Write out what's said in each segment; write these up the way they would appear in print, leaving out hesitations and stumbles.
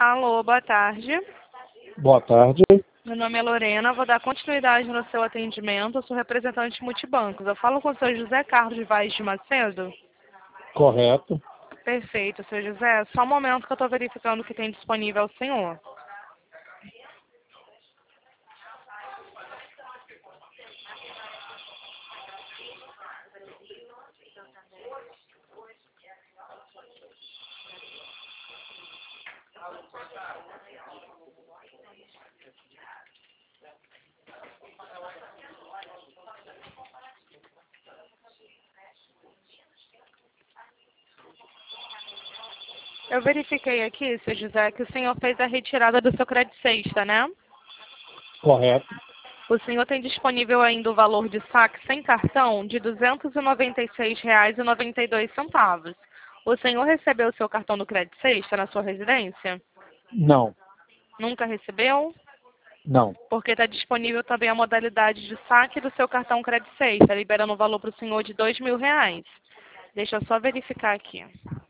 Alô, boa tarde. Boa tarde. Meu nome é Lorena, vou dar continuidade no seu atendimento. Eu sou representante multibancos. Eu falo com o senhor José Carlos Vaz de Macedo? Correto. Perfeito, senhor José. Só um momento que eu estou verificando o que tem disponível ao senhor. Eu verifiquei aqui, senhor José, que o senhor fez a retirada do seu crédito sexta, né? Correto. O senhor tem disponível ainda o valor de saque sem cartão de R$ 296,92. O senhor recebeu o seu cartão do crédito sexta na sua residência? Não. Nunca recebeu? Não. Porque está disponível também a modalidade de saque do seu cartão crédito sexta, liberando o valor para o senhor de R$ 2.000. Deixa eu só verificar aqui.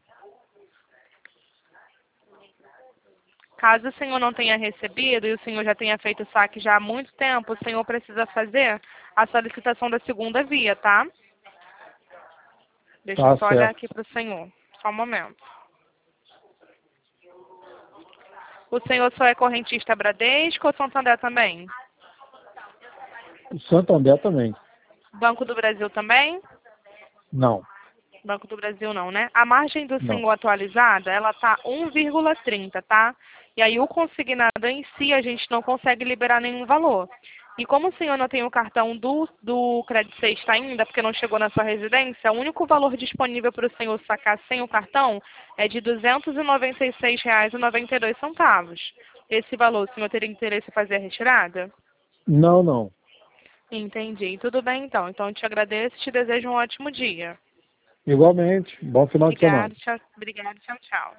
Caso o senhor não tenha recebido e o senhor já tenha feito o saque já há muito tempo, o senhor precisa fazer a solicitação da segunda via, tá? Deixa eu Tá só olhar certo. aqui para o senhor. Só um momento. O senhor só é correntista Bradesco ou Santander também? O Santander também. Banco do Brasil também? Não. Banco do Brasil não, né? A margem do Não. senhor atualizada, ela tá 1,30, tá? E aí o consignado em si, a gente não consegue liberar nenhum valor. E como o senhor não tem o cartão do Crédito Sexta ainda, porque não chegou na sua residência, o único valor disponível para o senhor sacar sem o cartão é de R$ 296,92. Esse valor, o senhor teria interesse em fazer a retirada? Não, não. Entendi. Tudo bem, então. Então, eu te agradeço e te desejo um ótimo dia. Igualmente. Bom final de semana. Obrigada, tchau, tchau.